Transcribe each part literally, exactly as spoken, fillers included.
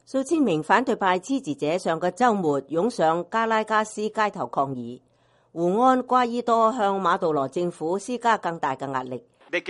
數千名反對派支持者上個週末湧上加拉加斯街頭抗議，胡安·瓜伊多向馬杜羅政府施加更大嘅壓力。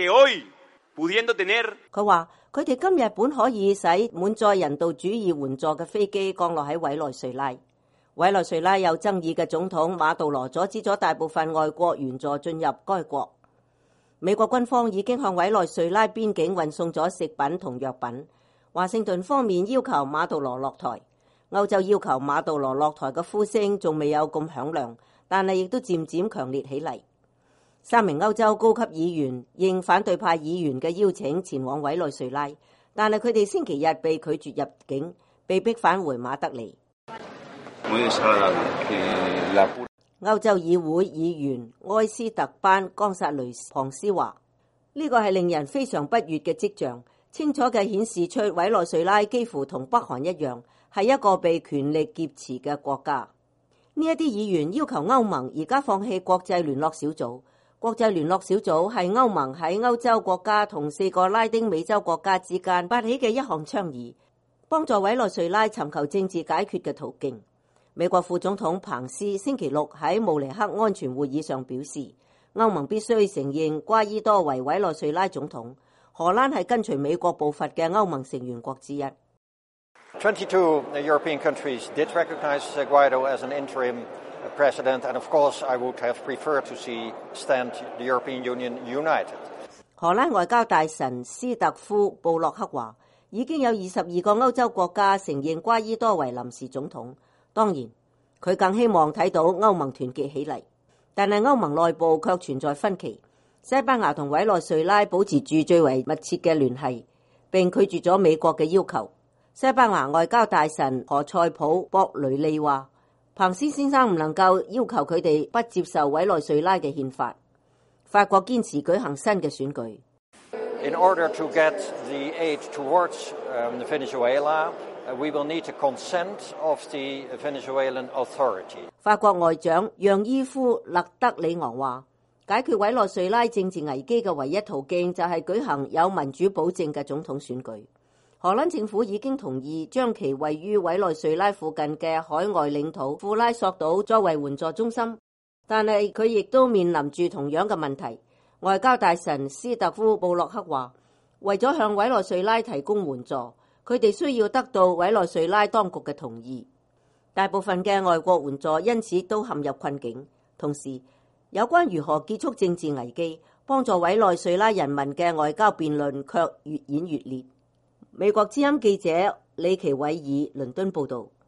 佢話：佢哋今日本可以使滿載人道主義援助嘅飛機降落喺委內瑞拉。委內瑞拉有爭議嘅總統馬杜羅阻止咗大部分外國援助進入該國。美國軍方已經向委內瑞拉邊境運送咗食品同藥品。華盛頓方面要求馬杜羅落台，歐洲要求馬杜羅落台嘅呼聲仲未有咁響亮，但係亦都漸漸強烈起嚟。三名歐洲高級議員應反對派議員嘅邀請前往委內瑞拉，但係佢哋星期日被拒絕入境，被迫返回馬德里。歐洲議會議員埃斯特班·岡薩雷斯·龐斯話：呢個係令人非常不悅嘅跡象。清楚嘅顯示出委內瑞拉幾乎同北韓一樣，係一個被權力劫持嘅國家。呢一啲議員要求歐盟而家放棄國際聯絡小組。國際聯絡小組係歐盟喺歐洲國家同四個拉丁美洲國家之間發起嘅一項倡議，幫助委內瑞拉尋求政治解決嘅途徑。美國副總統彭斯星期六喺慕尼黑安全會議上表示，歐盟必須承認瓜伊多為委內瑞拉總統。荷蘭係跟隨美國步伐嘅歐盟成員國之一。 twenty-two European countries did recognize Guaido as an interim president, and of course I would have preferred to see stand the European Union united. 荷蘭外交大臣斯特夫布洛克話，已經有二十二個歐洲國家承認瓜伊多為臨時總統。當然，佢更希望睇到歐盟團結起嚟，但係歐盟內部卻存在分歧。西班牙同委內瑞拉保持住最為密切嘅聯繫，並拒絕咗美國嘅要求。西班牙外交大臣何塞普博雷利話：彭斯先生唔能夠要求佢哋不接受委內瑞拉嘅憲法。法國堅持舉行新嘅選舉。 In order to get the aid towards um, Venezuela, we will need the consent of the Venezuelan authority. 法國外長讓伊夫勒德里昂話：解決委內瑞拉政治危機嘅唯一途徑就係舉行有民主保證嘅總統選舉。荷蘭政府已經同意將其位於委內瑞拉附近嘅海外領土庫拉索島作為援助中心，但係佢亦都面臨住同樣嘅問題。外交大臣斯特夫布洛克話：為咗向委內瑞拉提供援助，佢哋需要得到委內瑞拉當局嘅同意。大部分嘅外國援助因此都陷入困境，同時有關如何結束政治危機、幫助委內瑞拉人民嘅外交辯論卻越演越烈。美國之音記者李奇偉爾倫敦報導。